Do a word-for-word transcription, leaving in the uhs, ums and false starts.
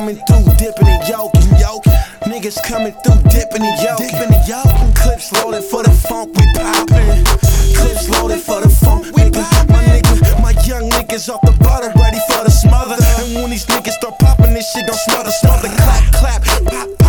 coming through, dipping and yoking, yoking. Niggas coming through, dipping and yoking, dipping and yoking. Clips loaded for the funk, we poppin'. Clips loaded for the funk, we poppin'. My niggas, my young niggas off the butter, ready for the smother. And when these niggas start poppin', this shit gon' smother, smother, clap, clap, pop.